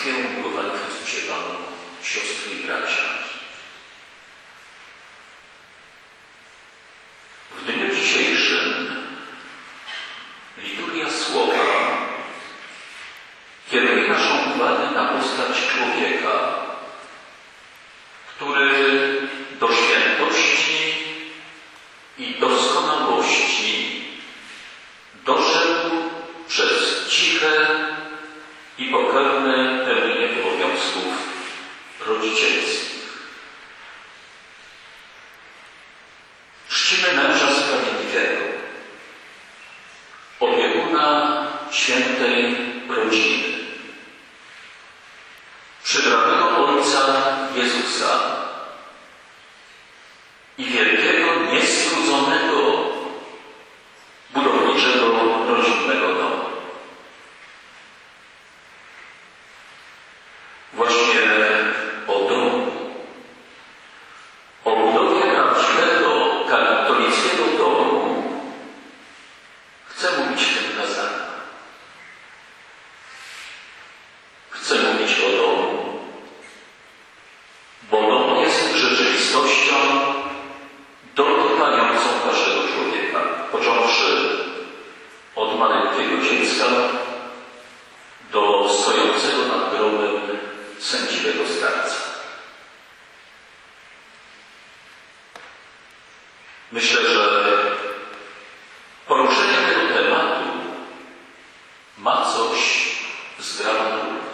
Państwie, umiłowani w Chrystusie Panu, siostry i bracia. W dniu dzisiejszym liturgia Słowa kieruje naszą uwagę na postać człowieka, który do świętości i doskonałości doszedł przez ciche i pokorne pełnienie obowiązków rodzicielskich. Czcimy męża sprawiedliwego, opiekuna świętej rodziny, przybranego Ojca Jezusa i wielkiego, niestrudzonego, budowniczego, rodzinnego domu. Właśnie o domu, o budowie prawdziwego, katolickiego domu chcę mówić w tym kazaniu. Chcę mówić o domu, bo dom jest rzeczywistością dotykającą każdego człowieka, począwszy od maleńkiego dziecka do stojącego nad grobem sędziwego starca. Myślę, że poruszenie tego tematu ma coś z dramaturgii.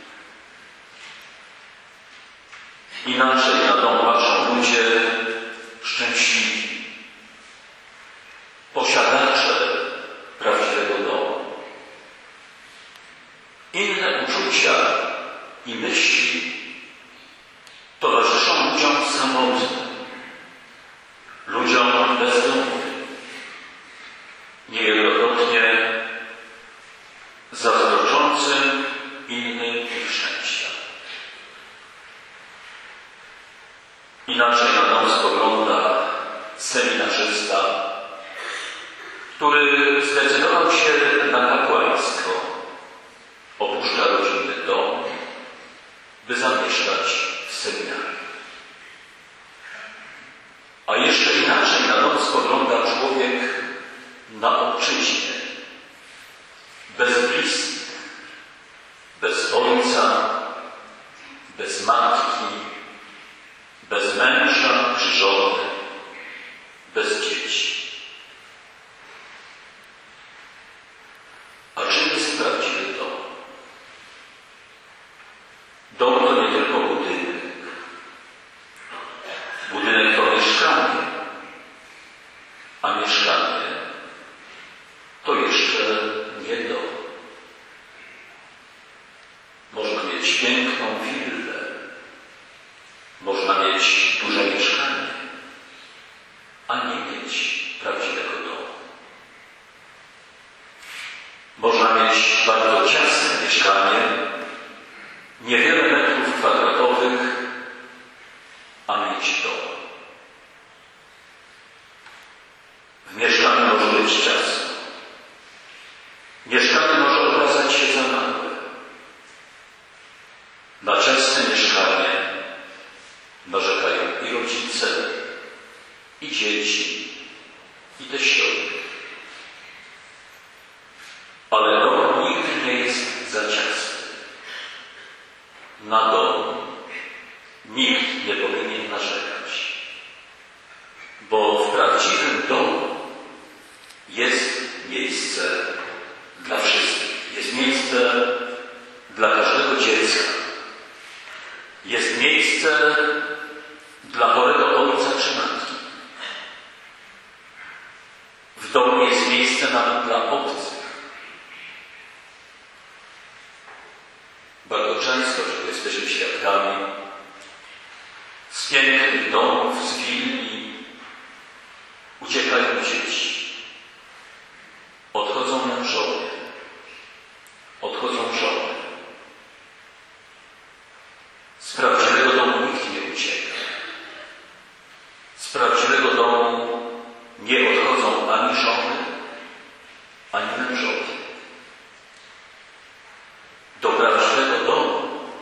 Inaczej na dom patrzą ludzie szczęśliwi, posiadacze prawdziwego domu. Inne uczucia i myśli towarzyszą ludziom samotnym, ludziom bezdomnym, niejednokrotnie zazdroczącym innym ich szczęścia. Inaczej na dom spogląda seminarzysta, który zdecydował się na kapłaństwo, opuszcza rodzinny dom, by zamieszkać w seminarium. A jeszcze inaczej na dom spogląda człowiek na obczyźnie, bez bliskich, bez ojca, bez matki, bez męża czy żony, bez dzieci. A czym jest prawdziwy dom? Dom to nie tylko budynek. Budynek to mieszkanie, a mieszkanie to jeszcze nie dom. Można mieć piękną willę, można mieć duże mieszkanie, a nie mieć prawdziwego domu. Można mieć bardzo ciasne mieszkanie, niewiele metrów kwadratowych, a mieć dom. W mieszkaniu może być ciasno. Mieszkanie może okazać się za małe. Na ciasne mieszkanie narzekają i rodzice, i dzieci, i teściowie. Ale dom nigdy nie jest za ciasny. Na dom nikt nie powinien narzekać, bo w prawdziwym domu jest miejsce dla wszystkich. Jest miejsce dla każdego dziecka. Jest miejsce dla chorego ojca czy matki. W domu jest miejsce nawet dla obcych. Bardzo często, że jesteśmy świadkami z pięknych domów, z willi uciekają dzieci. Odchodzą mężowie. Odchodzą żony. Z prawdziwego domu nikt nie ucieka. Z prawdziwego domu nie odchodzą ani żony, ani mężowie. Do prawdziwego domu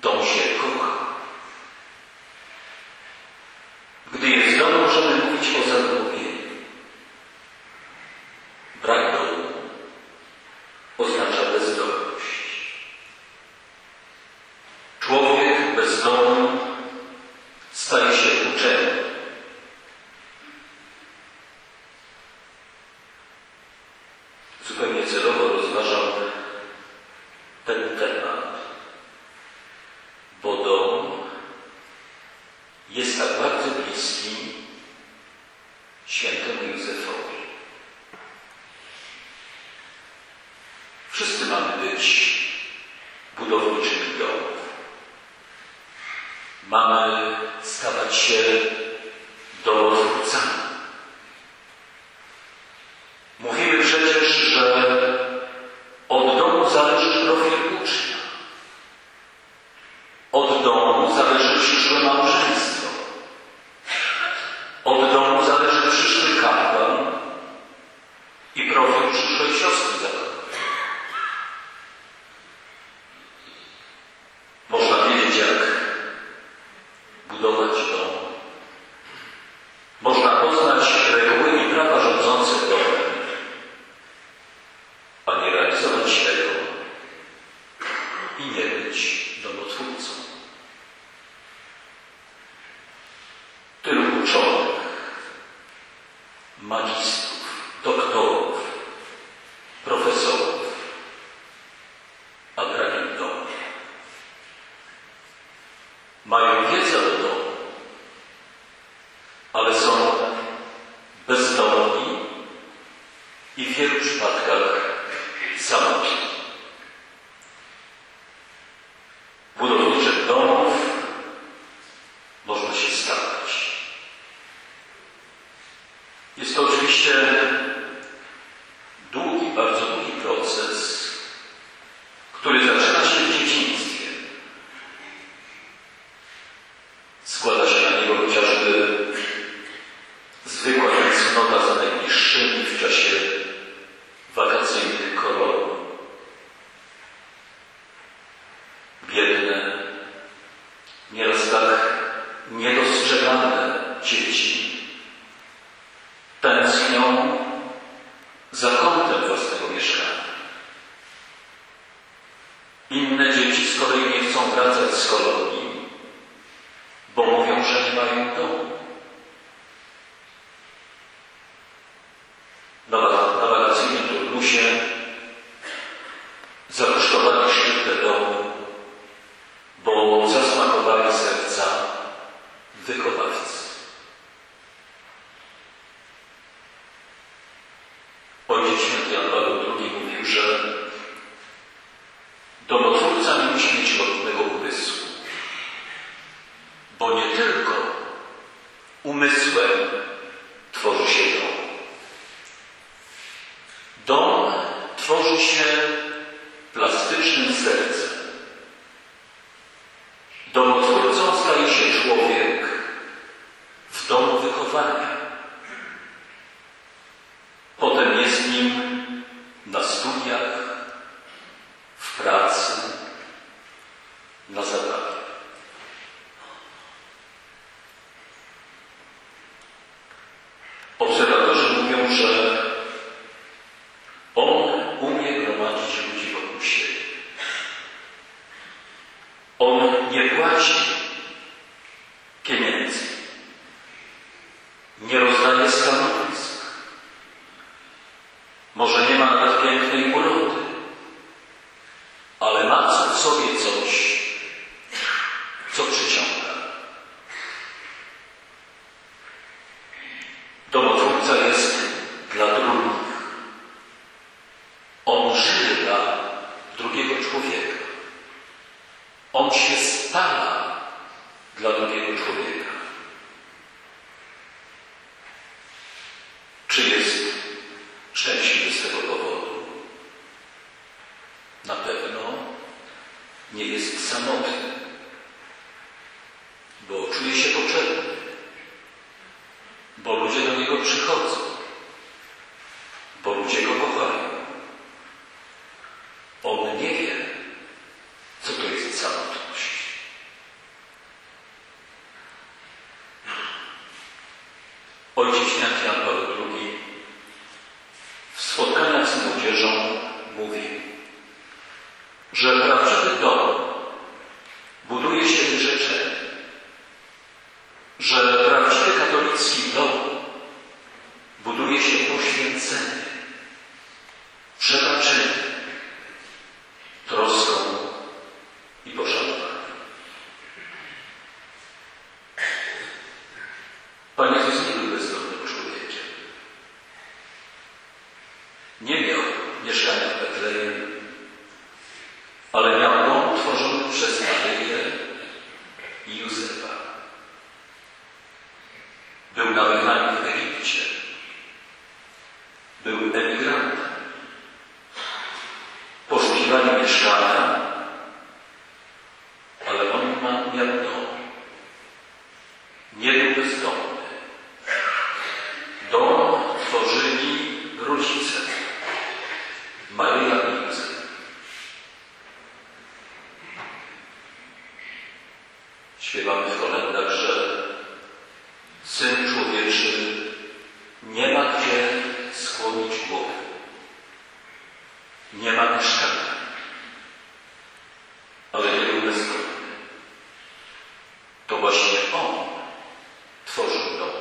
dom się kocha. Gdy jest dom, możemy mówić o zagubieniu. Brak domu oznacza bezdomność. Człowiek bez domu staje się uczeniem. Zupełnie celowo rozważam ten temat, bo dom jest tak bardzo bliski świętemu Józefowi. Wszyscy mamy być budowniczymi domów. Mamy stawać się domotwórcami. Mówimy przecież, że od domu zależy profil ucznia. Od domu zależy przyszłe małżeństwo. Od domu zależy przyszły kapłan i profil przyszłej siostry zakonnej. Można wiedzieć, jak budować dom. Można poznać reguły i prawa rządzące domem, a nie realizować tego i nie być domotwórcą. Tylu uczonych, magistrów, doktorów, profesorów, a brak im domu. Mają wiedzę o domu, ale są bezdomni i w wielu przypadkach samotni. Budowniczych domów można się stać. Jest to oczywiście długi, bardzo długi proces, który zaczyna się w dzieciństwie. Składa się na niego chociażby zwykła tęsknota za najbliższymi w czasie wakacyjnych kolonii. Biedne, nieraz tak niedostrzegane dzieci tęsknią za kątem własnego mieszkania. Inne dzieci z kolei nie chcą wracać z kolonii, bo mówią, że nie mają domu. Na wakacyjnym turnusie zarusztowali szybte domy, bo zasmakowali serca wychowawcy. Ojciec święty Jan Paweł II mówił, że domotwórca nie musi mieć lotnego umysłu, bo nie tylko umysłem tworzy się dom. Dom tworzy się plastycznym sercem. Domotwórcą staje się człowiek w domu wychowania. Potem jest nim na studiach, w pracy, na zabawie. Obserwatorzy mówią, że on umie gromadzić ludzi wokół siebie. On nie płaci pieniędzy. Nie rozdaje stanowisk. Może nie ma nawet pięknej urody, ale ma w sobie coś, co przyciąga. Domotwórca jest dla drugich. On żyje dla drugiego człowieka. On się stara dla drugiego człowieka. Czy jest szczęśliwy z tego powodu? Na pewno nie jest samotny, bo czuje się potrzebny, bo ludzie do niego przychodzą, bo ludzie go kochają. On nie wie, co to jest samotność. Ojciec święty Jan Paweł II w spotkaniach z młodzieżą mówi, że prawdziwy dom buduje się wyrzeczenie, że prawdziwy katolicki dom buduje się poświęcenie, przebaczenie, troską i poszanowaniem. Pan Jezus nie był bezdomnym człowiekiem. Nie miał mieszkania w Betlejem, ale miał dom tworzony przez Maryję i Józefa. Był na wygnaniu w Egipcie. Był emigrantem. Poszukiwali mieszkania, ale on miał dom. Nie był bezdomny. Dom tworzyli rodzice, Maryja i Józef. Śpiewamy w kolędach, że Syn Człowieczy nie ma gdzie skłonić głowy. Nie ma mieszkania, ale nie był bezdomny. To właśnie On tworzył dom.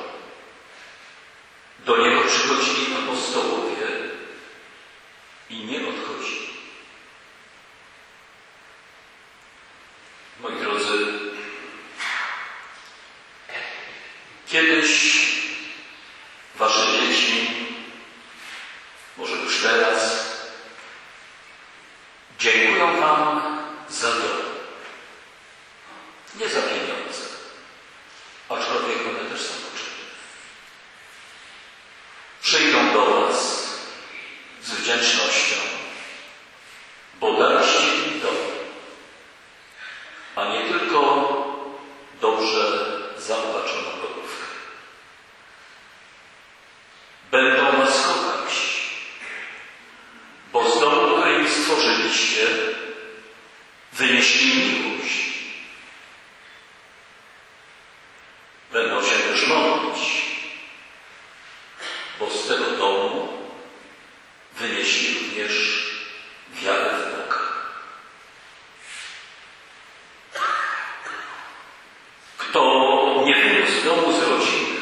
Do Niego przychodzili apostołowie i nie odchodzili. Moi drodzy, kiedyś wasze dzieci, może już teraz, dziękują wam za dom. Nie za pieniądze, aczkolwiek one też są potrzebne. Przyjdą do was z wdzięcznością, bo daliście im dom, a nie tylko dobrze zaopatrzoną lodówkę. Będą was kochać, bo z domu, który im stworzyliście, wynieśli miłość. Będą się też modlić, bo z tego domu wynieśli również wiarę w Boga. Kto nie wyniósł z domu z rodziny,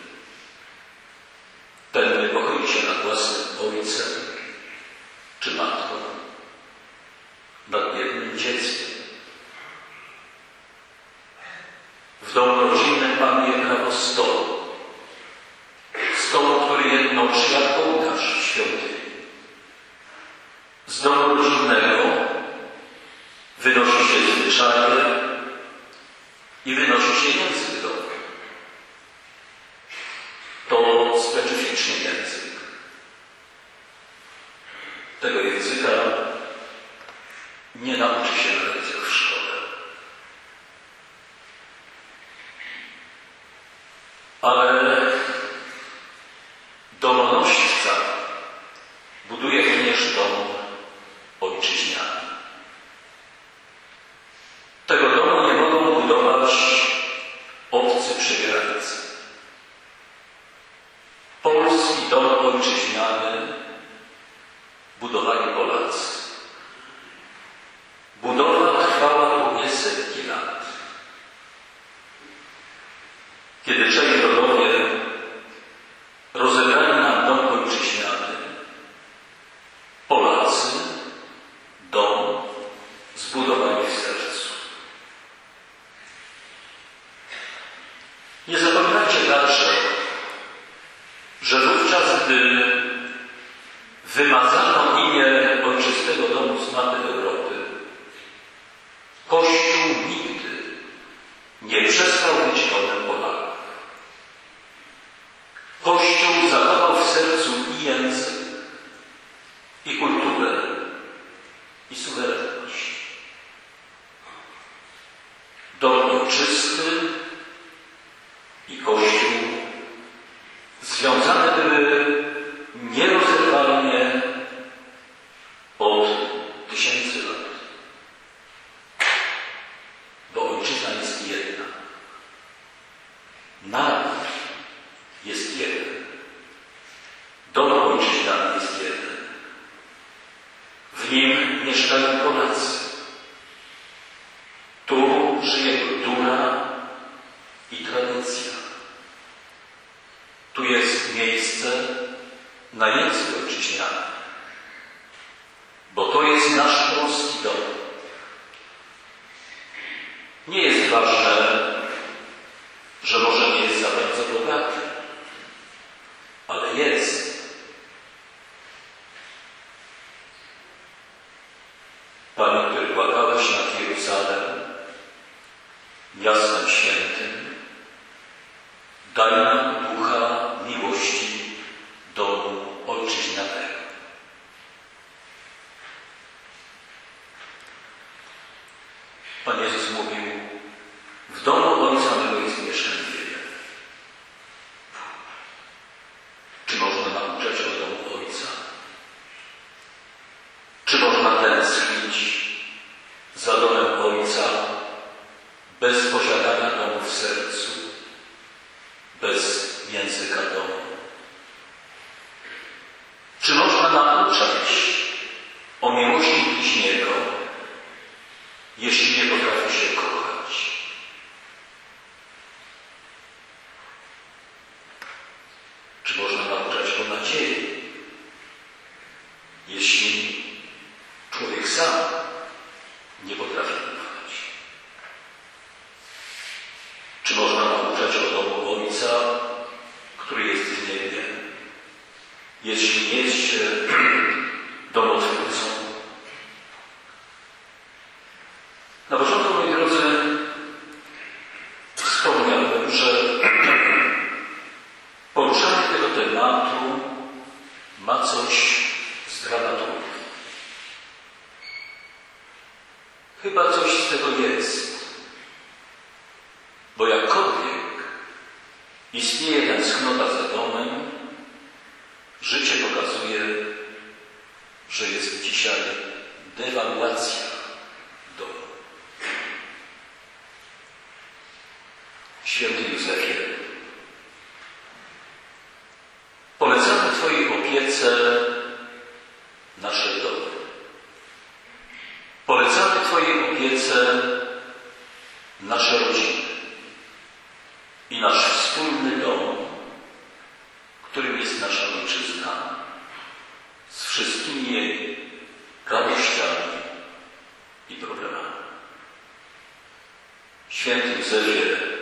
ten niepokoi się nad własnym ojcem czy matką, nad biednym dzieckiem. W domu rodzinnym panuje prawo stołu. Stołu, który jednoczy jak ołtarz w świątyni. Z domu rodzinnego wynosi się zwyczaje i wynosi się język domu. To specyficzny język. Tego języka nie nauczy się na lekcjach w szkole. Ale domonośćca buduje również dom ojczyźniany. Tego domu nie mogą budować obcy przy granicy. Polski dom ojczyźniany budowali Polacy. Budowa trwała równie setki lat. Kiedy Czechy rozebrali nam dom ojczyźniany, Polacy dom zbudowali w sercu. Nie zapominajcie także, że wówczas, gdy wymazano imię ojczystego domu z mapy Europy, Kościół nigdy nie przestał być domem Polaków. Kościół zachował w sercu i język, i kulturę, i suwerenność. Dom ojczysty i Kościół związane były nierozerwalnie od tysięcy lat. Bo ojczyzna jest jedna. Naród jest jeden. łączy jego duma i tradycja. Tu jest miejsce na język ojczyźniany, bo to jest nasz polski dom. Nie jest ważne, że może nie jest za bardzo bogaty, ale jest. Panie, który płakałeś nad Jeruzalem, miastem świętym, daj nam ducha miłości domu ojczyźnianego. Pan Jezus mówił, w domu Ojca mego jest mieszkanie wiele. Czy można nauczać o domu Ojca? Czy można tęsknić za domem Ojca bez posiadania domu w sercu, bez języka domu? Czy można nauczać o miłości bliźniego, jeśli nie potrafi się kochać? Czy można nauczać o nadziei, jeśli człowiek sam nie potrafi ufać? Czy można nauczać o domu Ojca, który jest w niebie, jeśli nie jest się domotwórcą? Na początku, moi drodzy, wspomniałem, że poruszanie tego tematu ma coś z dramaturgii. Chyba coś z tego jest. Bo jakkolwiek istnieje tęsknota za domem, życie pokazuje, że jest dzisiaj dewaluacja domu. Święty Józefie, polecamy Twojej opiece nasze domy. Polecamy Twojej opiece nasze rodziny i nasz wspólny dom, którym jest nasza ojczyzna, z wszystkimi jej radościami i problemami. Święty Józefie,